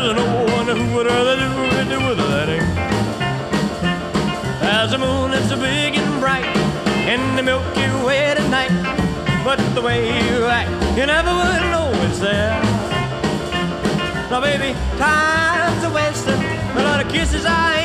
there's no one who would rather do with that thing. As the moon is so big and bright in the Milky Way tonight, but the way you act, you never would know it's there. Now, baby, time's a wasting, a lot of kisses I